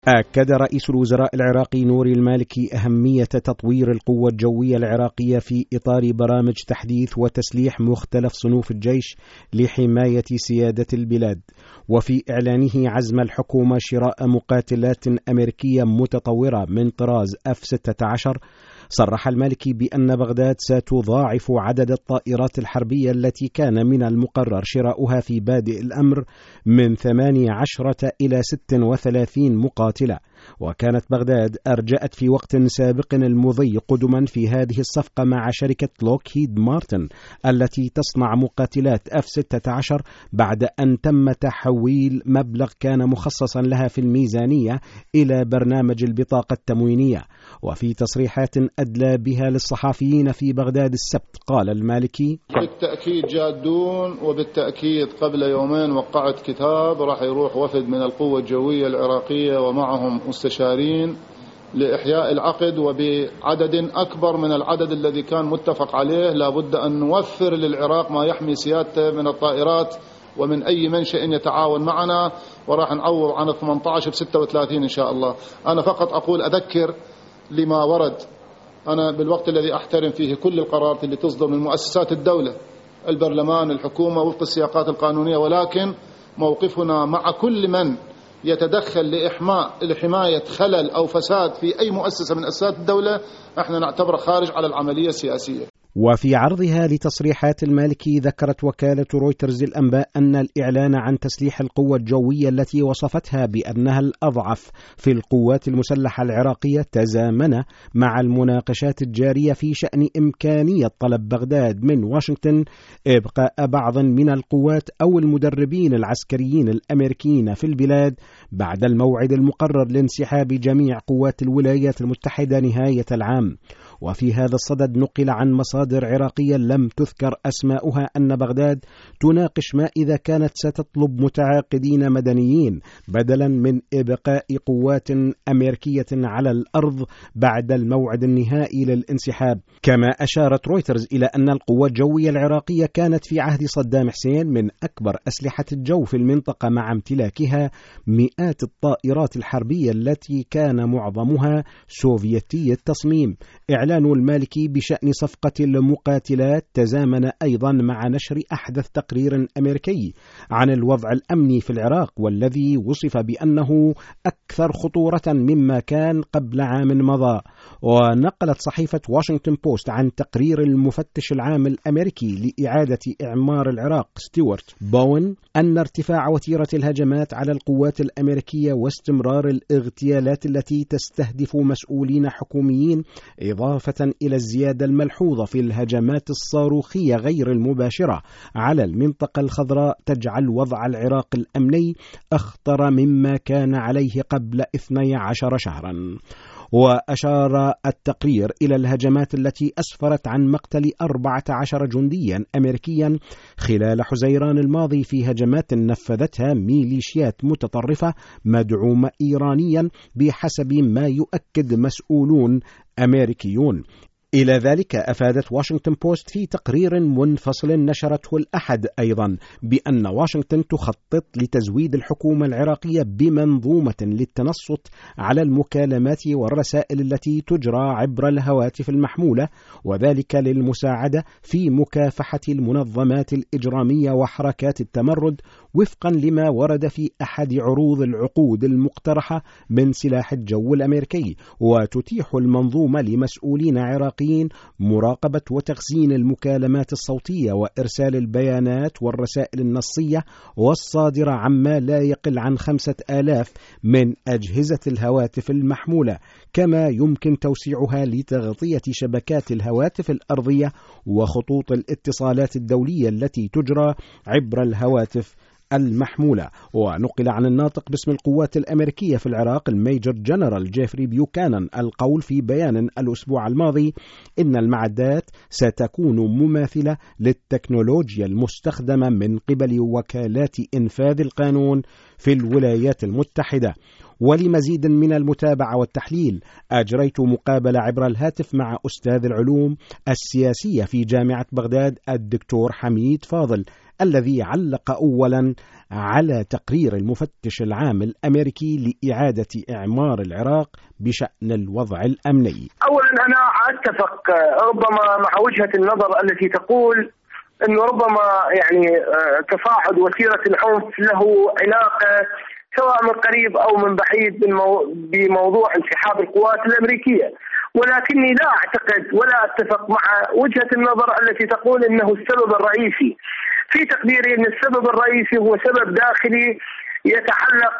أكد رئيس الوزراء العراقي نوري المالكي أهمية تطوير القوة الجوية العراقية في إطار برامج تحديث وتسليح مختلف صنوف الجيش لحماية سيادة البلاد، وفي إعلانه عزم الحكومة شراء مقاتلات أمريكية متطورة من طراز F-16. صرح المالكي بأن بغداد ستضاعف عدد الطائرات الحربية التي كان من المقرر شراؤها في بادئ الأمر من 18 إلى 36 مقاتلة، وكانت بغداد أرجأت في وقت سابق المضي قدما في هذه الصفقة مع شركة لوكهيد مارتن التي تصنع مقاتلات F-16 بعد أن تم تحويل مبلغ كان مخصصا لها في الميزانية إلى برنامج البطاقة التموينية. وفي تصريحات أدلى بها للصحافيين في بغداد السبت قال المالكي: بالتأكيد جادون، وبالتأكيد قبل يومين وقعت كتاب راح يروح وفد من القوة الجوية العراقية ومعهم مستشارين لإحياء العقد وبعدد أكبر من العدد الذي كان متفق عليه. لابد أن نوفر للعراق ما يحمي سيادته من الطائرات ومن أي منشأ يتعاون معنا، وراح نعوض عن 18 ب36 إن شاء الله. أنا فقط أقول أذكر لما ورد. أنا بالوقت الذي أحترم فيه كل القرارات اللي تصدر من مؤسسات الدولة، البرلمان، الحكومة، وفق السياقات القانونية، ولكن موقفنا مع كل من يتدخل لحماية خلل أو فساد في أي مؤسسة من مؤسسات الدولة احنا نعتبره خارج على العملية السياسية. وفي عرضها لتصريحات المالكي ذكرت وكالة رويترز للأنباء أن الإعلان عن تسليح القوة الجوية التي وصفتها بأنها الأضعف في القوات المسلحة العراقية تزامن مع المناقشات الجارية في شأن إمكانية طلب بغداد من واشنطن إبقاء بعض من القوات أو المدربين العسكريين الأمريكيين في البلاد بعد الموعد المقرر لانسحاب جميع قوات الولايات المتحدة نهاية العام. وفي هذا الصدد نقل عن مصادر عراقية لم تذكر أسماؤها أن بغداد تناقش ما إذا كانت ستطلب متعاقدين مدنيين بدلا من إبقاء قوات أمريكية على الأرض بعد الموعد النهائي للانسحاب. كما أشارت رويترز إلى أن القوة الجوية العراقية كانت في عهد صدام حسين من أكبر أسلحة الجو في المنطقة، مع امتلاكها مئات الطائرات الحربية التي كان معظمها سوفيتي التصميم. إعلان المالكي بشأن صفقة المقاتلات تزامن أيضا مع نشر أحدث تقرير أمريكي عن الوضع الأمني في العراق، والذي وصف بأنه أكثر خطورة مما كان قبل عام مضى. ونقلت صحيفة واشنطن بوست عن تقرير المفتش العام الأمريكي لإعادة إعمار العراق ستيوارت بوين أن ارتفاع وتيرة الهجمات على القوات الأمريكية واستمرار الاغتيالات التي تستهدف مسؤولين حكوميين إضافة إلى الزيادة الملحوظة في الهجمات الصاروخية غير المباشرة على المنطقة الخضراء تجعل وضع العراق الأمني أخطر مما كان عليه قبل 12 شهرا. وأشار التقرير إلى الهجمات التي أسفرت عن مقتل 14 جنديا أمريكيا خلال حزيران الماضي في هجمات نفذتها ميليشيات متطرفة مدعومة إيرانيا بحسب ما يؤكد مسؤولون أمريكيون. إلى ذلك أفادت واشنطن بوست في تقرير منفصل نشرته الأحد أيضا بأن واشنطن تخطط لتزويد الحكومة العراقية بمنظومة للتنصت على المكالمات والرسائل التي تجرى عبر الهواتف المحمولة، وذلك للمساعدة في مكافحة المنظمات الإجرامية وحركات التمرد وفقا لما ورد في أحد عروض العقود المقترحة من سلاح الجو الأمريكي. وتتيح المنظومة لمسؤولين عراقيين مراقبة وتخزين المكالمات الصوتية وإرسال البيانات والرسائل النصية والصادرة عما لا يقل عن 5000 من أجهزة الهواتف المحمولة، كما يمكن توسيعها لتغطية شبكات الهواتف الأرضية وخطوط الاتصالات الدولية التي تجرى عبر الهواتف المحمولة. ونقل عن الناطق باسم القوات الأمريكية في العراق الميجر جنرال جيفري بيوكانان القول في بيان الأسبوع الماضي إن المعدات ستكون مماثلة للتكنولوجيا المستخدمة من قبل وكالات إنفاذ القانون في الولايات المتحدة. ولمزيد من المتابعة والتحليل أجريت مقابلة عبر الهاتف مع أستاذ العلوم السياسية في جامعة بغداد الدكتور حميد فاضل الذي علق أولا على تقرير المفتش العام الأمريكي لإعادة إعمار العراق بشأن الوضع الأمني. أولا أنا أتفق ربما مع وجهة النظر التي تقول أنه ربما يعني تصاعد وتيرة العنف له علاقة سواء من قريب أو من بعيد بموضوع انسحاب القوات الأمريكية، ولكني لا أعتقد ولا أتفق مع وجهة النظر التي تقول أنه السبب الرئيسي. في تقديري أن السبب الرئيسي هو سبب داخلي يتعلق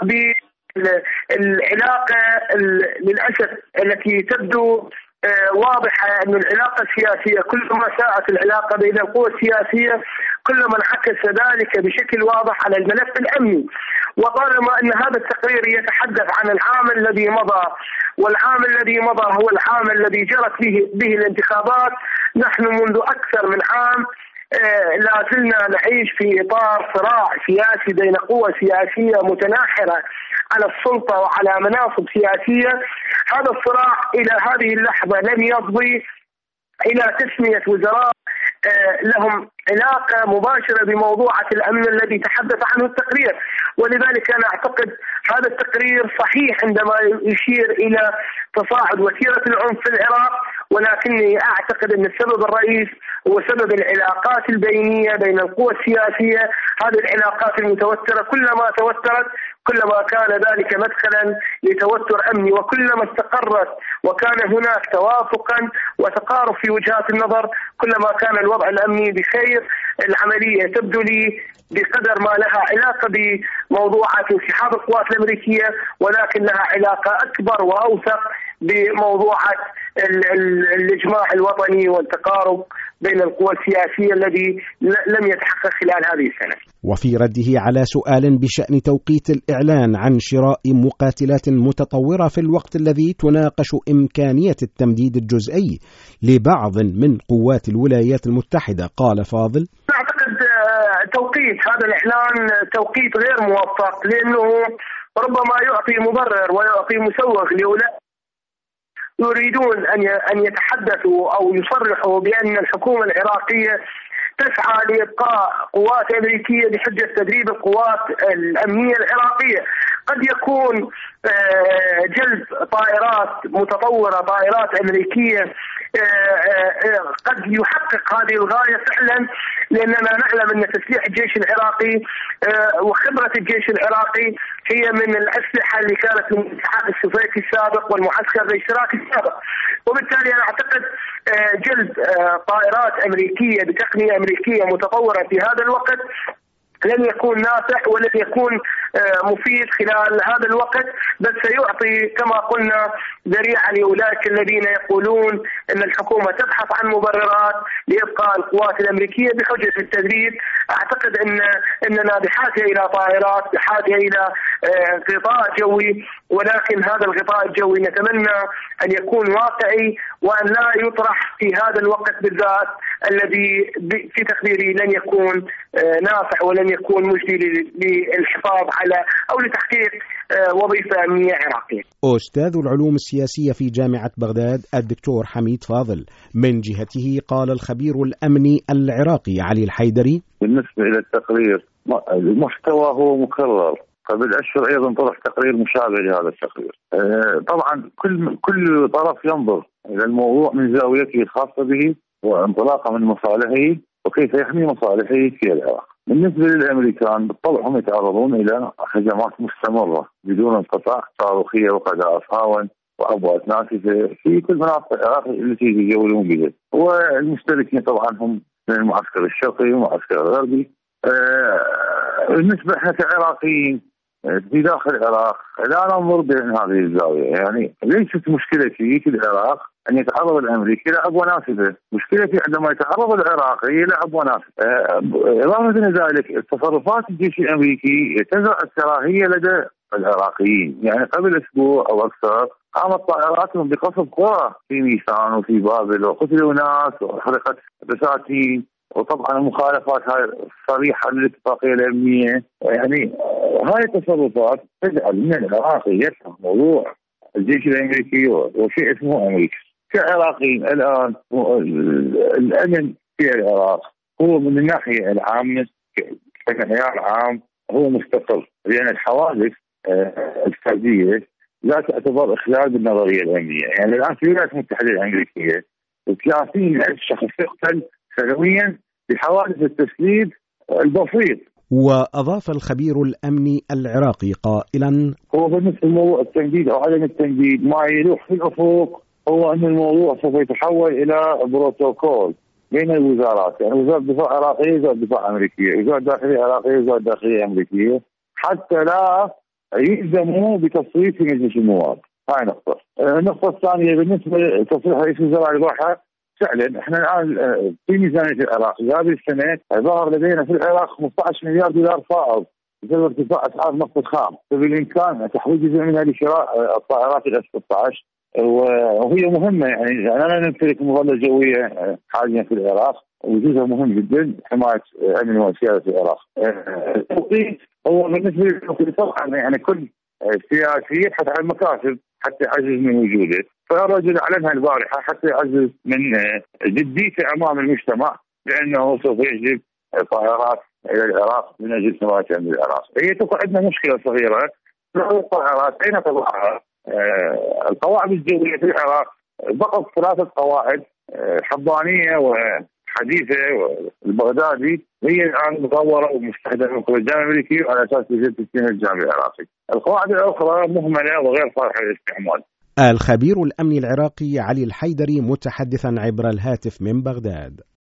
بالعلاقة للأسف التي تبدو واضحة أن العلاقة السياسية كلما ساءت العلاقة بين القوى السياسية كلما انعكس ذلك بشكل واضح على الملف الأمني. وطالما أن هذا التقرير يتحدث عن العام الذي مضى، والعام الذي مضى هو العام الذي جرت به الانتخابات، نحن منذ أكثر من عام لا زلنا نعيش في إطار صراع سياسي بين قوى سياسية متناحرة على السلطة وعلى مناصب سياسية. هذا الصراع إلى هذه اللحظة لم يفضي إلى تسمية وزراء لهم علاقة مباشرة بموضوعة الأمن الذي تحدث عنه التقرير. ولذلك أنا أعتقد هذا التقرير صحيح عندما يشير إلى تصاعد وتيرة العنف في العراق، ولكني أعتقد أن السبب الرئيس هو سبب العلاقات البينية بين القوى السياسية. هذه العلاقات المتوترة كلما توترت كلما كان ذلك مدخلا لتوتر أمني، وكلما استقرت وكان هناك توافقا وتقارب في وجهات النظر كلما كان الوضع الأمني بخير. العملية تبدو لي بقدر ما لها علاقة بموضوعات انسحاب القوات الأمريكية، ولكن لها علاقة أكبر وأوثق بموضوعات الإجماع الوطني والتقارب بين القوى السياسية الذي لم يتحقق خلال هذه السنة. وفي رده على سؤال بشأن توقيت الإعلان عن شراء مقاتلات متطورة في الوقت الذي تناقش إمكانية التمديد الجزئي لبعض من قوات الولايات المتحدة، قال فاضل: أعتقد توقيت هذا الإعلان توقيت غير موفق، لأنه ربما يعطي مبرر ويعطي مسوغ لأولئك يريدون أن يتحدثوا أو يصرحوا بأن الحكومة العراقية تسعى لإبقاء قوات أمريكية بحجة تدريب القوات الأمنية العراقية. قد يكون جلب طائرات متطورة، طائرات أمريكية، قد يحقق هذه الغاية فعلا، لأننا نعلم أن تسليح الجيش العراقي وخبرة الجيش العراقي هي من الأسلحة اللي كانت من الاتحاد السوفيتي السابق والمعسكر الاشتراكي السابق. وبالتالي أنا أعتقد جلب طائرات أمريكية بتقنية أمريكية متطورة في هذا الوقت لن يكون نافع ولن يكون مفيد خلال هذا الوقت، بل سيعطي كما قلنا ذريعة لأولئك الذين يقولون أن الحكومة تبحث عن مبررات لإبقاء القوات الأمريكية بحجة التدريب. أعتقد أننا بحاجة إلى طائرات، بحاجة إلى غطاء جوي، ولكن هذا الغطاء الجوي نتمنى أن يكون واقعي وأن لا يطرح في هذا الوقت بالذات الذي في تقديري لن يكون نافع ولن يكون مجدي للحفاظ على أو لتحقيق وظيفة أمنية عراقية. أستاذ العلوم السياسية في جامعة بغداد الدكتور حميد فاضل. من جهته قال الخبير الأمني العراقي علي الحيدري: بالنسبة إلى التقرير المحتوى هو مكرر، قبل أشهر أيضا طرح تقرير مشابه لهذا التقرير. طبعا كل طرف ينظر إلى الموضوع من زاويته الخاصة به وانطلاقا من مصالحه وكيف يحمي مصالحه في العراق. بالنسبة للأمريكان بالطبع هم يتعرضون إلى هجمات مستمرة بدون انقطاع، صاروخية وقذائف هاون وعبوات ناسفة في كل مناطق العراق التي يتجولون بها، والمشتركين طبعا هم من المعسكر الشرقي والمعسكر الغربي. بالنسبة احنا كعراقيين في داخل العراق لا ننظر بين هذه الزاوية، يعني ليست مشكلتي في العراق أن يتعرض الأمريكي لعبوة ناسفة، مشكلتي عندما يتعرض العراقي لعبوة ناسفة. إضافة إلى ذلك تصرفات الجيش الأمريكي تزرع الكراهية لدى العراقيين. يعني قبل أسبوع أو أكثر قامت طائراتهم بقصف قرى في ميسان وفي بابل وقتلوا ناس وحرقت بساتين، وطبعا المخالفات هاي صريحة للاتفاقية الأمنية. يعني هاي التصرفات تجعل من العراقي يفهم موضوع الجيش الأمريكي وشيء اسمه أمريكا. كعراقيين الآن الأمن في العراق هو من الناحية العامة كمعيار عام هو مستقر، لأن الحوادث الفردية لا تعتبر إخلال بالنظرية الأمنية. يعني الآن في الولايات المتحدة الأمريكية 30,000 شخص يقتل سنويا بحوادث التسليد البسيط. وأضاف الخبير الأمني العراقي قائلا: هو بالنسبة لموضوع التمديد أو عدم التمديد ما يلوح في الأفق هو أن الموضوع سوف يتحول إلى بروتوكول بين الوزارات، يعني وزارة الدفاع العراقية وزارة الدفاع الأمريكية، وزارة الداخلية العراقية وزارة الداخلية الأمريكية، حتى لا يلزموا بتصويت في مجلس النواب. هاي نقطة. النقطة الثانية بالنسبة لتصريح رئيس الوزراء البارحة، فعلا احنا الآن في ميزانية العراق هذه السنة ظهر لدينا في العراق 15 مليار دولار فائض بسبب ارتفاع أسعار النفط الخام، فبالإمكان تحويل جزء منها لشراء الطائرات الF-16 وهي مهمة. يعني أنا نمتلك مظلة جوية حاليا في العراق وجودها مهم جدا حماية أمن وسيادة العراق. التوقيت هو بالنسبة لي طبعا يعني كل سياسي يبحث عن مكاسب حتى يعزز من وجوده، فالرجل أعلنها البارحة حتى يعزز من جديته أمام المجتمع، لأنه سوف يجلب طائرات إلى العراق من أجل حماية أمن العراق. هي تقعدنا مشكلة صغيرة، الطائرات أين تضعها؟ القواعد الجوية في العراق بقت 3 قواعد حضانية وحديثة والبغدادي هي الآن مطورة ومستخدمة من الجامعة الأمريكية على أساس تجديد تسليم الجامعة العراقي. القواعد الأخرى مهملة وغير صالحة للاستعمال. الخبير الأمني العراقي علي الحيدري متحدثا عبر الهاتف من بغداد.